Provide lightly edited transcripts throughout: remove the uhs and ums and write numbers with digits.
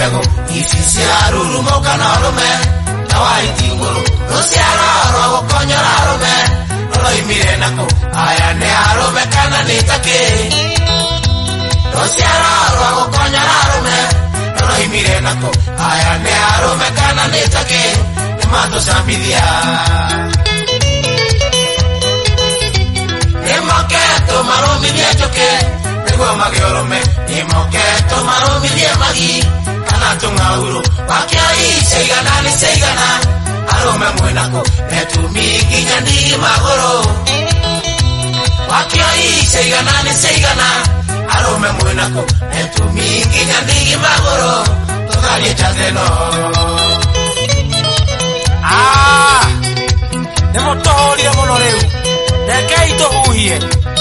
mbego isisiaruru mokana rume tawaiti nguru usiaroro gukonyora rume oroimire nako aya ne arume kana nitake usiaroro gukonyora rume oroimire nako aya ne arume kana nitake nimando sambithia Nimoketo marumithie njuki niguo magiurume Nimoketo marumithie magi kana tung'auru wakioi seigana ni seigana arume mwinako netumi nginya ndigi maguru wakioi seigana ni seigana arume mwinako netumi nginya ndigi maguru tutharie chatheno nimutohorie muno riu Rekei tuhuhie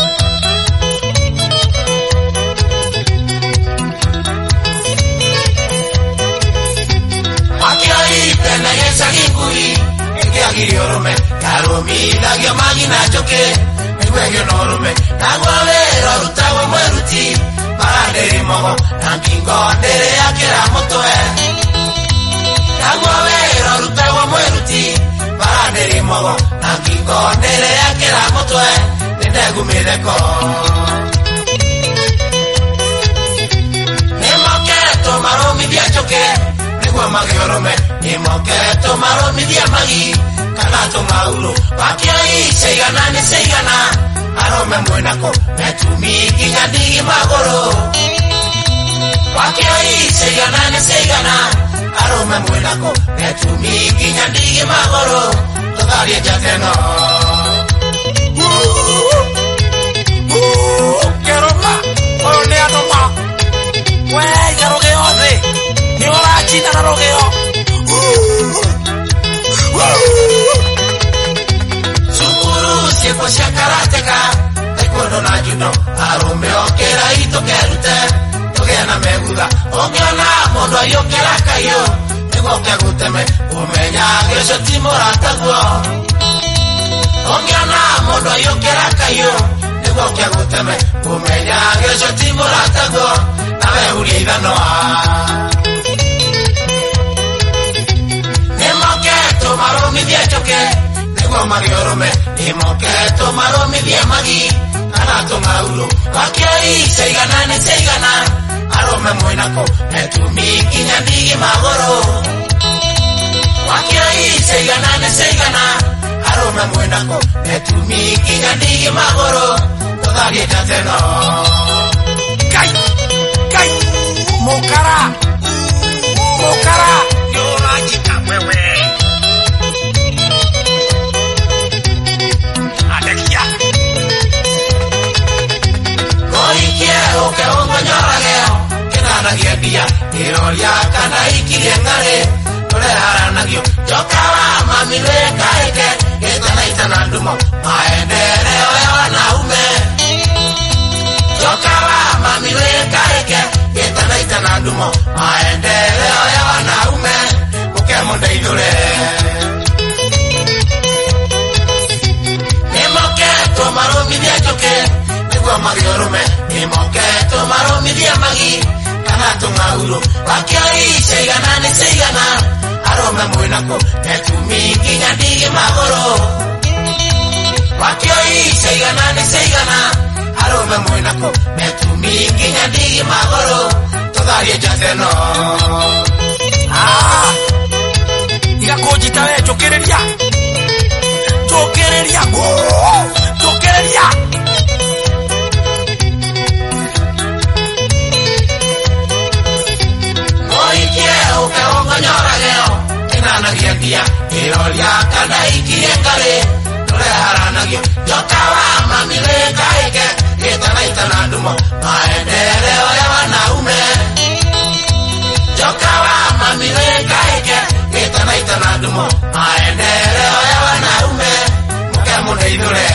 Wakioi tena yesagi ngui Ekiagiri orume Karumithagio magi na njuki Niguegio norume Nagwawera rutawe mweruti Marandiri mogo Na ngingo ndere yakira mutwe Nagwawera rutawe mweruti Marandiri mogo Na ngingo ndere yakira mutwe Nindegumitheko Nimoketo marumithie njuki Niguo magiurume Nimoketo marumithie magi Kana tung'auru Wakioi seigana ni seigana Arume mwinako Netumi nginya ndigi maguru Wakioi seigana ni seigana Arume mwinako Netumi nginya ndigi maguru Tutharie chatheno Keroma Oyo ni anoma Wega rogeo thi Ni orachina na rogeo Sukuru sieko cia karateka Taekwondo na judo Arume okera itokerute Tugea na megutha Ongiona mundu ayukira kaio Niguo keguteme Umenya gĩcio ti mũrataguo Ongiona mundu ayukira kaio Niguo keguteme Umenya gĩcio ti mũrataguo Nawe uria ithanoa Nimoketo marumithie njuki Niguo magiurume Nimoketo marumithie magi Kana tung'auru Wakioi seigana ni seigana Arume mwinako Netumi nginya ndigi maguru Wakioi seigana ni seigana Arume mwinako Netumi nginya ndigi maguru Tutharie chatheno Kai Mukara Yorajika wewe Adekia Goikie uke ungonyorageo Kinanagia bia Iroria kana ikirie ngare Tureharanagio Jokawa mamire kaeke Itana ndumo Maendeleo ya wanaume Jokawa mamire kaeke Itana ndumo Maendeleo ya wanaume Mukemundeithule Nimoketo marumithie njuki Niguo magiurume Nimoketo marumithie magi Kana tung'auru Wakioi seigana ni seigana Arume mwinako Netumi nginya ndigi maguru Wakioi seigana ni seigana Arume mwinako Netumi nginya ndigi maguru Tutharie chatheno Tiga kunjita we njukiriria Njukiriria Moikie uke ungonyorageo Kinanagia ngia Iroria kana ikirie ngare Tureharanagio Jokawa mamire kaeke Itana ndumo Maendeleo ya wanaume Jokawa mamire kaeke Itana ndumo Maendeleo ya wanaume Mukemundeithule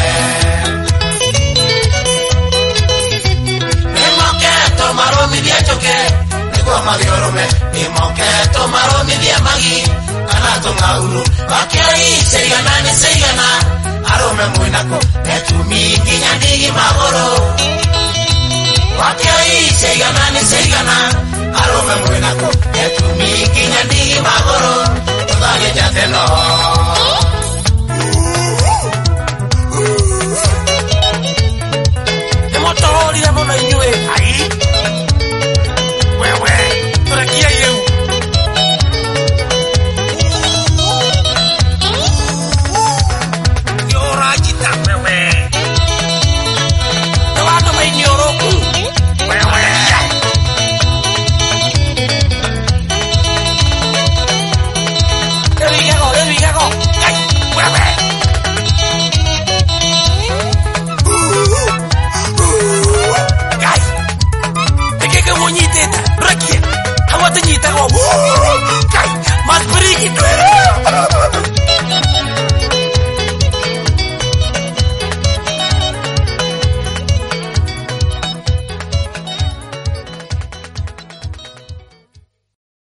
Nimoketo marumithie njuki Niguo magiurume Nimoketo marumithie magi Kana tung'auru Wakioi seigana ni seigana Arume mwinako Netumi nginya ndigi maguru Wakioi seigana ni seigana arume mwinaku etumi kinya ndigi maguru tuthage jateno